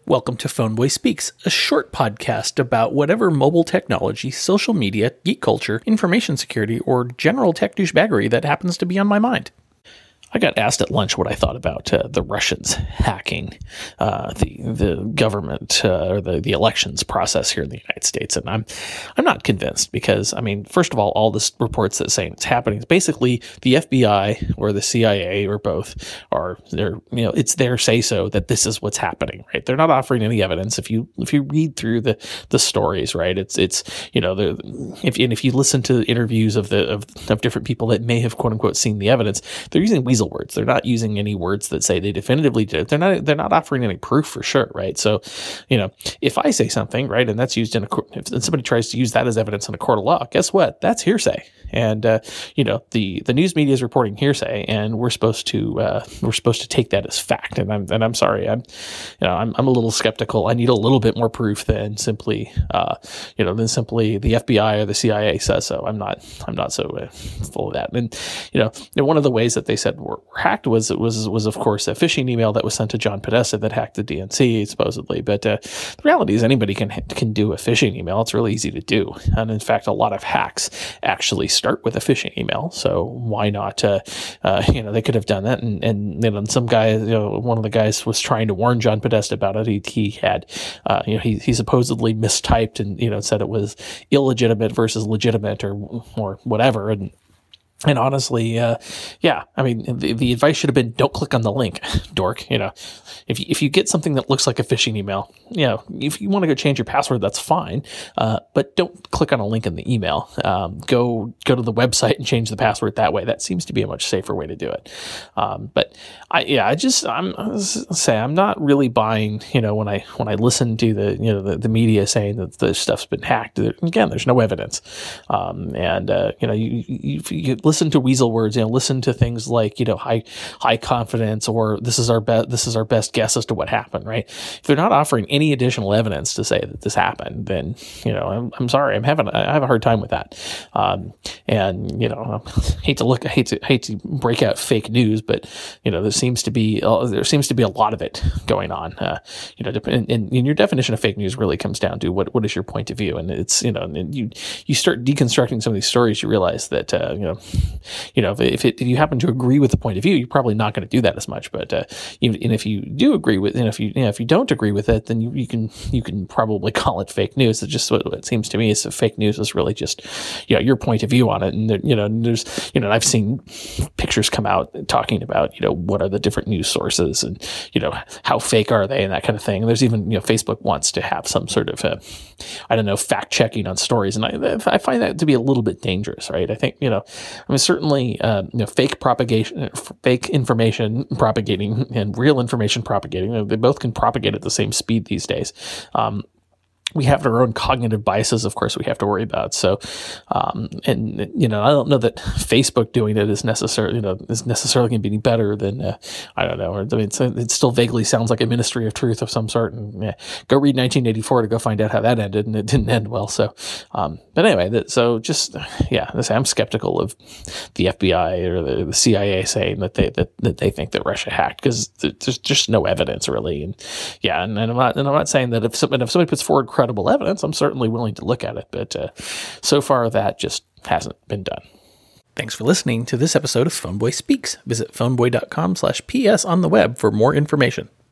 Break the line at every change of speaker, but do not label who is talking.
Welcome to Phoneboy Speaks, a short podcast about whatever mobile technology, social media, geek culture, information security, or general tech douchebaggery that happens to be on my mind. I got asked at lunch what I thought about the Russians hacking the government or the elections process here in the United States, and I'm not convinced because, I mean, first of all this reports that saying it's happening is basically the FBI or the CIA or both it's their say so that this is what's happening, right? They're not offering any evidence. If you read through the stories, right, it's if you listen to interviews of different people that may have quote unquote seen the evidence, they're using weasel words. They're not using any words that say they definitively did it. They're not offering any proof for sure, right? So, if I say something, right, and that's used if somebody tries to use that as evidence in a court of law, guess what? That's hearsay. And the news media is reporting hearsay, and we're supposed to take that as fact. And I'm sorry, I'm a little skeptical. I need a little bit more proof than simply the FBI or the CIA says so. I'm not so full of that. And one of the ways that they said were hacked was of course a phishing email that was sent to John Podesta that hacked the DNC supposedly. But the reality is anybody can do a phishing email. It's really easy to do, and in fact, a lot of hacks actually start with a phishing email. So why not? They could have done that, and some guy, one of the guys was trying to warn John Podesta about it. He had, he supposedly mistyped and said it was illegitimate versus legitimate or whatever, and honestly, I mean, the advice should have been don't click on the link, dork. If you get something that looks like a phishing email, if you want to go change your password, that's fine. But don't click on a link in the email. Go to the website and change the password that way. That seems to be a much safer way to do it. But I'm not really buying, when I listen to the media saying that the stuff's been hacked. Again, there's no evidence. You listen to weasel words, listen to things like, high confidence, or this is our best guess as to what happened, right? If they're not offering any additional evidence to say that this happened, then, I'm sorry, I have a hard time with that. I hate to break out fake news, but, there seems to be a lot of it going on. And your definition of fake news really comes down to what is your point of view. And it's, and you start deconstructing some of these stories, you realize that, if you happen to agree with the point of view, you're probably not going to do that as much. But if you do agree with, and if you don't agree with it, then you can probably call it fake news. It's just what it seems to me is that fake news is really just your point of view on it. And there's I've seen pictures come out talking about what are the different news sources and how fake are they and that kind of thing. And there's even Facebook wants to have some sort of fact checking on stories, and I find that to be a little bit dangerous, right? I think certainly, fake propagation, fake information propagating and real information propagating, they both can propagate at the same speed these days. We have our own cognitive biases, of course, we have to worry about. So, I don't know that Facebook doing it is necessarily going to be any better than, I don't know. It still vaguely sounds like a ministry of truth of some sort. And go read 1984 to go find out how that ended, and it didn't end well. So, but anyway, I'm skeptical of the FBI or the CIA saying that they think that Russia hacked, because there's just no evidence really. And I'm not saying that if somebody puts forward credible evidence, I'm certainly willing to look at it, but so far that just hasn't been done. Thanks for listening to this episode of Phoneboy Speaks. Visit phoneboy.com/ps on the web for more information.